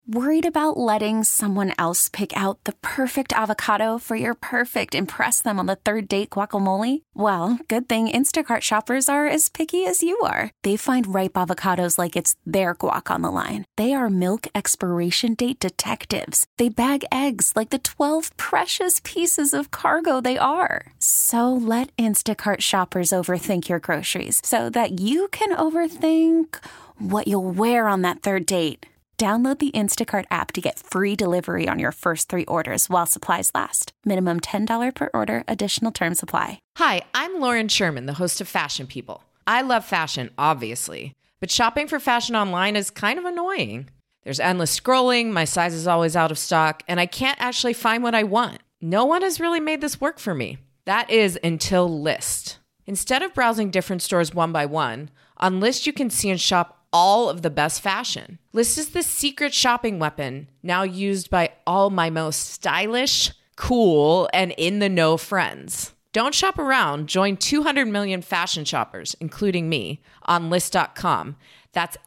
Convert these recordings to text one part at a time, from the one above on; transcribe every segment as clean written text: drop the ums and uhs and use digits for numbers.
Worried about letting someone else pick out the perfect avocado for your perfect impress them on the third date guacamole? Well, good thing Instacart shoppers are as picky as you are. They find ripe avocados like it's their guac on the line. They are milk expiration date detectives. They bag eggs like the 12 precious pieces of cargo they are. So let Instacart shoppers overthink your groceries so that you can overthink what you'll wear on that third date. Download the Instacart app to get free delivery on your first 3 orders while supplies last. Minimum $10 per order. Additional terms apply. Hi, I'm Lauren Sherman, the host of Fashion People. I love fashion, obviously, but shopping for fashion online is kind of annoying. There's endless scrolling, my size is always out of stock, and I can't actually find what I want. No one has really made this work for me. That is until Lyst. Instead of browsing different stores one by one, on Lyst you can see and shop all of the best fashion. Lyst is the secret shopping weapon now used by all my most stylish, cool, and in-the-know friends. Don't shop around. Join 200 million fashion shoppers, including me, on Lyst.com. That's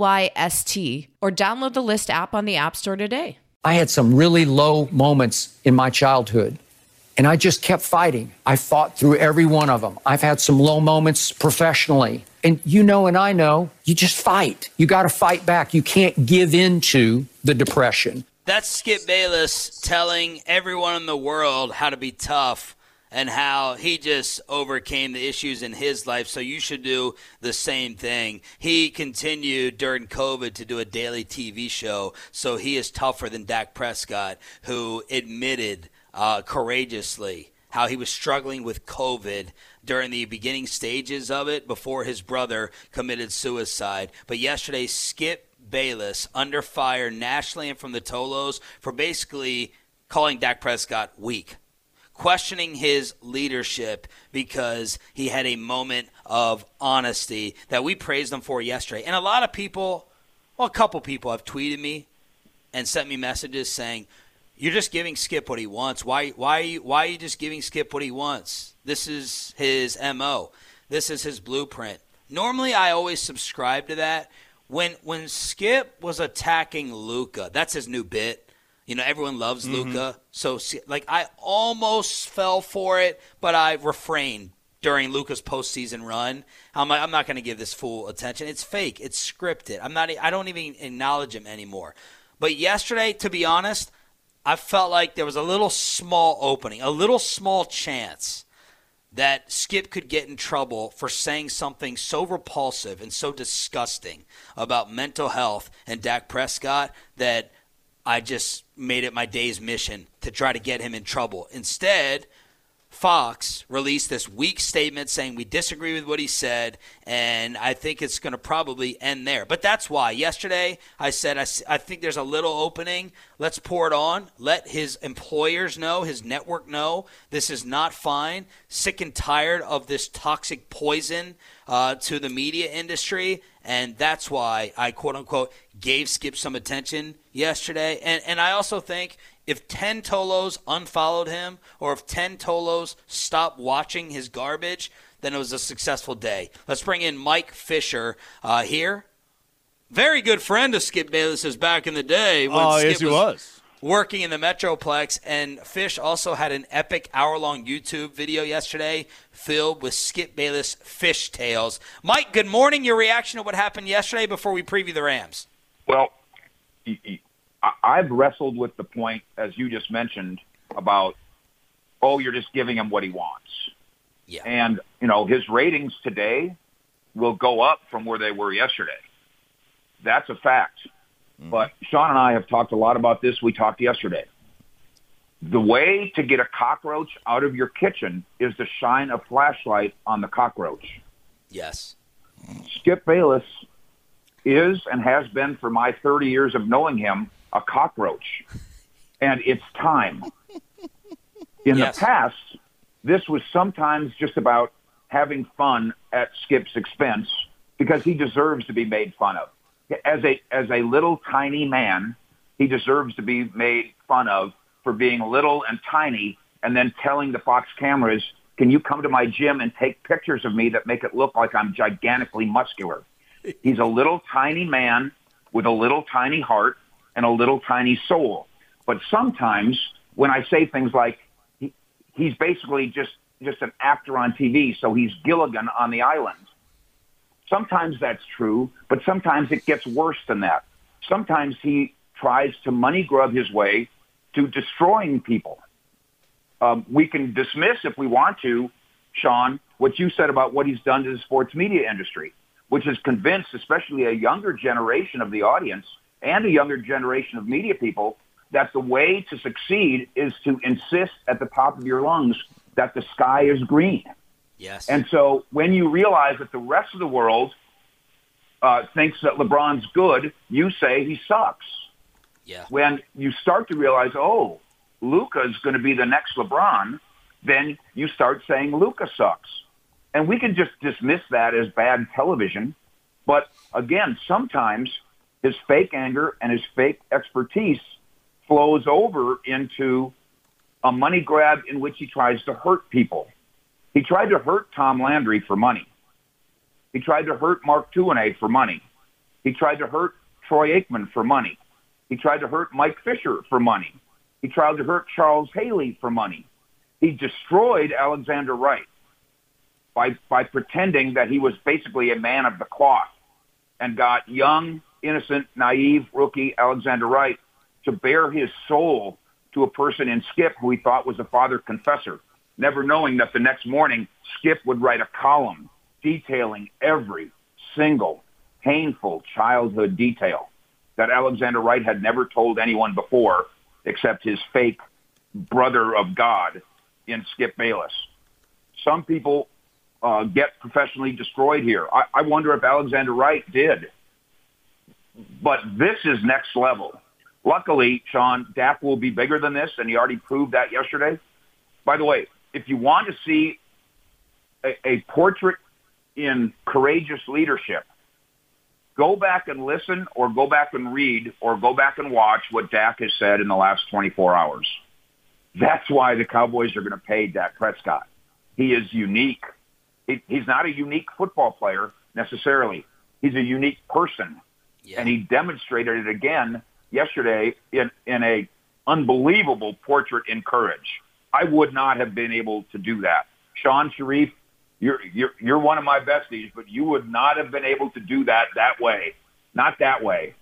Lyst, or download the Lyst app on the App Store today. I had some really low moments in my childhood, and I just kept fighting. I fought through every one of them. I've had some low moments professionally. And you know, and I know, you just fight. You got to fight back. You can't give in to the depression. That's Skip Bayless telling everyone in the world how to be tough and how he just overcame the issues in his life, so you should do the same thing. He continued during COVID to do a daily TV show, so he is tougher than Dak Prescott, who admitted courageously how he was struggling with COVID during the beginning stages of it before his brother committed suicide. But yesterday, Skip Bayless under fire nationally and from the Tolos for basically calling Dak Prescott weak, questioning his leadership because he had a moment of honesty that we praised him for yesterday. And a lot of people, well, a couple people have tweeted me and sent me messages saying, you're just giving Skip what he wants. Why are you just giving Skip what he wants? This is his MO. This is his blueprint. Normally, I always subscribe to that. When Skip was attacking Luka, that's his new bit. You know, everyone loves Luka. So, like, I almost fell for it, but I refrained during Luka's postseason run. I'm not going to give this fool attention. It's fake. It's scripted. I don't even acknowledge him anymore. But yesterday, to be honest, I felt like there was a little small opening, a little small chance that Skip could get in trouble for saying something so repulsive and so disgusting about mental health and Dak Prescott that I just made it my day's mission to try to get him in trouble. Instead, Fox released this weak statement saying we disagree with what he said, and I think it's going to probably end there. But that's why. Yesterday, I said I think there's a little opening. Let's pour it on. Let his employers know, his network know this is not fine. Sick and tired of this toxic poison to the media industry, and that's why I, quote-unquote, gave Skip some attention yesterday. And I also think if 10 Tolos unfollowed him or if 10 Tolos stopped watching his garbage, then it was a successful day. Let's bring in Mike Fisher here. Very good friend of Skip Bayless's back in the day when Skip yes, he was working in the Metroplex. And Fish also had an epic hour-long YouTube video yesterday filled with Skip Bayless fish tales. Mike, good morning. Your reaction to what happened yesterday before we preview the Rams. Well, I've wrestled with the point, as you just mentioned, about, you're just giving him what he wants. Yeah. And, his ratings today will go up from where they were yesterday. That's a fact. Mm-hmm. But Sean and I have talked a lot about this. We talked yesterday. The way to get a cockroach out of your kitchen is to shine a flashlight on the cockroach. Yes. Skip Bayless is and has been for my 30 years of knowing him a cockroach. And it's time. In the past, this was sometimes just about having fun at Skip's expense because he deserves to be made fun of. As a little tiny man, he deserves to be made fun of for being little and tiny and then telling the Fox cameras, can you come to my gym and take pictures of me that make it look like I'm gigantically muscular? He's a little tiny man with a little tiny heart, and a little tiny soul. But sometimes when I say things like he's basically just an actor on TV, so he's Gilligan on the island. Sometimes that's true, but sometimes it gets worse than that. Sometimes he tries to money grub his way to destroying people. We can dismiss, if we want to, Sean, what you said about what he's done to the sports media industry, which has convinced especially a younger generation of the audience and a younger generation of media people that the way to succeed is to insist at the top of your lungs that the sky is green. Yes. And so when you realize that the rest of the world thinks that LeBron's good, you say he sucks. Yeah. When you start to realize, oh, Luka's going to be the next LeBron, then you start saying Luka sucks. And we can just dismiss that as bad television. But again, sometimes his fake anger and his fake expertise flows over into a money grab in which he tries to hurt people. He tried to hurt Tom Landry for money. He tried to hurt Mark Tuinei for money. He tried to hurt Troy Aikman for money. He tried to hurt Mike Fisher for money. He tried to hurt Charles Haley for money. He destroyed Alexander Wright by pretending that he was basically a man of the cloth and got young, innocent, naive rookie Alexander Wright to bare his soul to a person in Skip who he thought was a father confessor, never knowing that the next morning Skip would write a column detailing every single painful childhood detail that Alexander Wright had never told anyone before except his fake brother of God in Skip Bayless. Some people get professionally destroyed here. I wonder if Alexander Wright did. But this is next level. Luckily, Sean, Dak will be bigger than this, and he already proved that yesterday. By the way, if you want to see a portrait in courageous leadership, go back and listen or go back and read or go back and watch what Dak has said in the last 24 hours. That's why the Cowboys are going to pay Dak Prescott. He is unique. He's not a unique football player necessarily. He's a unique person. Yeah. And he demonstrated it again yesterday in a unbelievable portrait in courage. I would not have been able to do that. Sean Sharif, you're one of my besties, but you would not have been able to do that way. Not that way.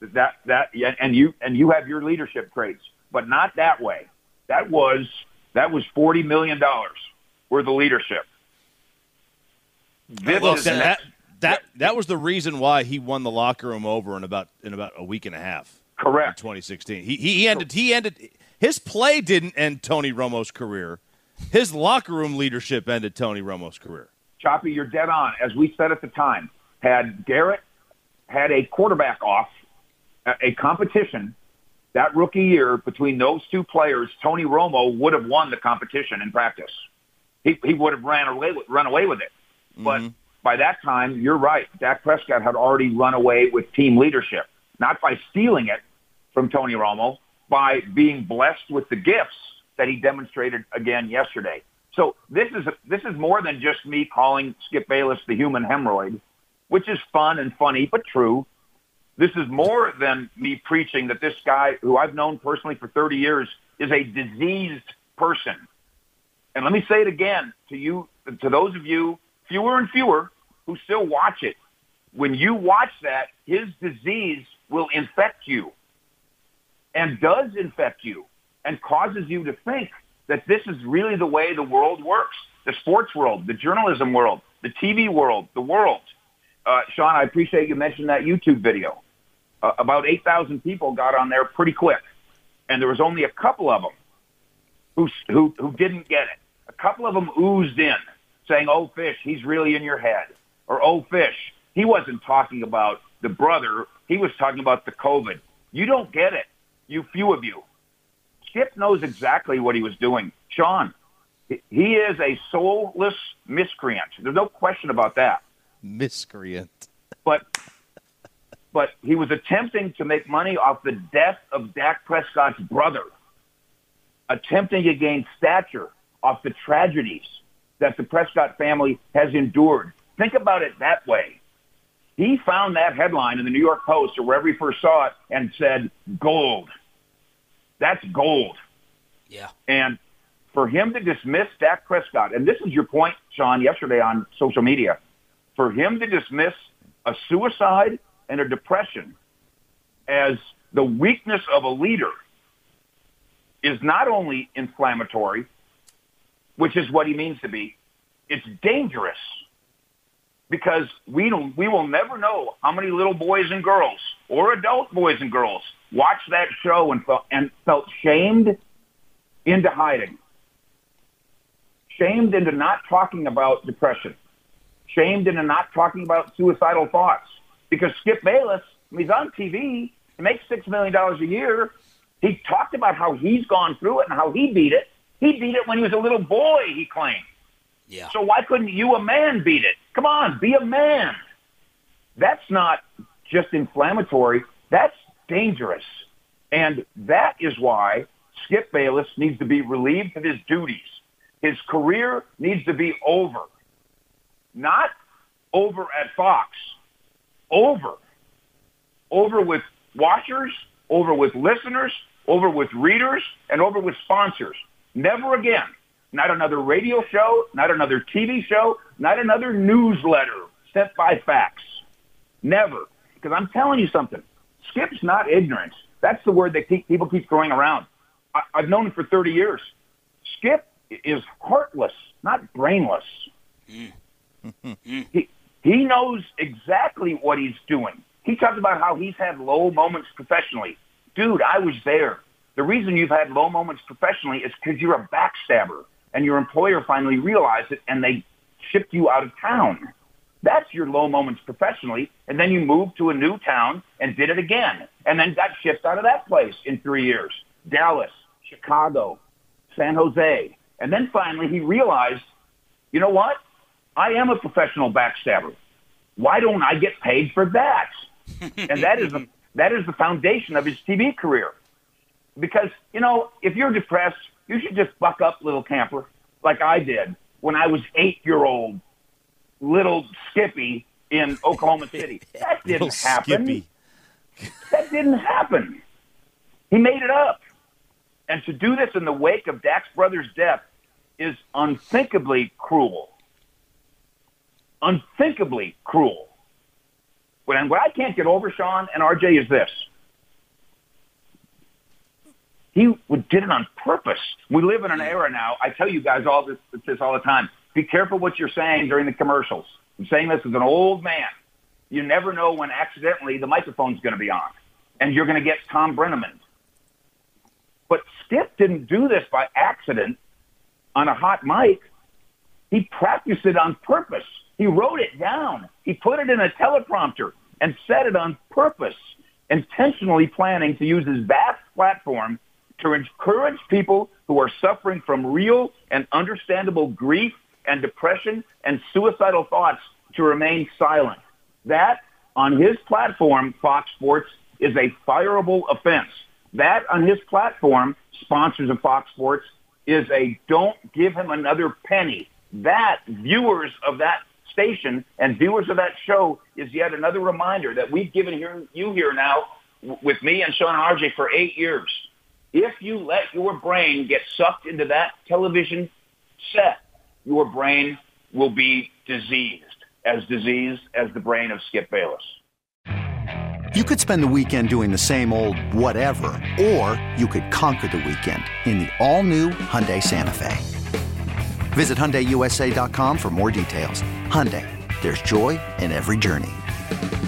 And you have your leadership traits, but not that way. That was $40 million worth of leadership. That was the reason why he won the locker room over in about a week and a half. Correct. In 2016, he ended. His play didn't end Tony Romo's career. His locker room leadership ended Tony Romo's career. Choppy, you're dead on. As we said at the time, had Garrett had a quarterback off, a competition that rookie year between those two players, Tony Romo would have won the competition in practice. He would have run away with it. But by that time, you're right. Dak Prescott had already run away with team leadership, not by stealing it from Tony Romo, by being blessed with the gifts that he demonstrated again yesterday. So this is more than just me calling Skip Bayless the human hemorrhoid, which is fun and funny, but true. This is more than me preaching that this guy, who I've known personally for 30 years, is a diseased person. And let me say it again to those of you, fewer and fewer, who still watch it. When you watch that, his disease will infect you and does infect you and causes you to think that this is really the way the world works, the sports world, the journalism world, the TV world, the world. Sean, I appreciate you mentioned that YouTube video. About 8,000 people got on there pretty quick, and there was only a couple of them who didn't get it. A couple of them oozed in, saying, "Oh, Fish, he's really in your head," or "Oh, Fish, he wasn't talking about the brother, he was talking about the COVID." You don't get it, you few of you. Skip knows exactly what he was doing. Sean, he is a soulless miscreant. There's no question about that. Miscreant. But he was attempting to make money off the death of Dak Prescott's brother, attempting to gain stature off the tragedies that the Prescott family has endured. Think about it that way. He found that headline in the New York Post or wherever he first saw it and said, gold. That's gold. Yeah. And for him to dismiss Dak Prescott, and this is your point, Sean, yesterday on social media, for him to dismiss a suicide and a depression as the weakness of a leader is not only inflammatory, which is what he means to be, it's dangerous. Because we will never know how many little boys and girls or adult boys and girls watched that show and felt shamed into hiding, shamed into not talking about depression, shamed into not talking about suicidal thoughts. Because Skip Bayless, he's on TV, he makes $6 million a year. He talked about how he's gone through it and how he beat it. He beat it when he was a little boy, he claimed. Yeah. So why couldn't you, a man, beat it? Come on, be a man. That's not just inflammatory. That's dangerous. And that is why Skip Bayless needs to be relieved of his duties. His career needs to be over. Not over at Fox. Over. Over with watchers, over with listeners, over with readers, and over with sponsors. Never again. Not another radio show, not another TV show, not another newsletter sent by fax. Never. Because I'm telling you something. Skip's not ignorant. That's the word that people keep throwing around. I've known him for 30 years. Skip is heartless, not brainless. He knows exactly what he's doing. He talks about how he's had low moments professionally. Dude, I was there. The reason you've had low moments professionally is because you're a backstabber. And your employer finally realized it, and they shipped you out of town. That's your low moments professionally. And then you moved to a new town and did it again, and then got shipped out of that place in 3 years. Dallas, Chicago, San Jose. And then finally he realized, you know what? I am a professional backstabber. Why don't I get paid for that? And that is the foundation of his TV career. Because, you know, if you're depressed, you should just buck up, little camper, like I did when I was 8-year-old little Skippy in Oklahoma City. That didn't happen. Skippy. That didn't happen. He made it up. And to do this in the wake of Dak's brother's death is unthinkably cruel. Unthinkably cruel. And what I can't get over, Sean and RJ, is this. He did it on purpose. We live in an era now. I tell you guys all this all the time. Be careful what you're saying during the commercials. I'm saying this as an old man. You never know when accidentally the microphone's going to be on, and you're going to get Tom Brenneman. But Skip didn't do this by accident on a hot mic. He practiced it on purpose. He wrote it down. He put it in a teleprompter and said it on purpose, intentionally planning to use his vast platform to encourage people who are suffering from real and understandable grief and depression and suicidal thoughts to remain silent. That, on his platform, Fox Sports, is a fireable offense. That, on his platform, sponsors of Fox Sports, is a don't give him another penny. That, viewers of that station and viewers of that show, is yet another reminder that we've given you here now with me and Sean and RJ for 8 years. If you let your brain get sucked into that television set, your brain will be diseased as the brain of Skip Bayless. You could spend the weekend doing the same old whatever, or you could conquer the weekend in the all-new Hyundai Santa Fe. Visit HyundaiUSA.com for more details. Hyundai, there's joy in every journey.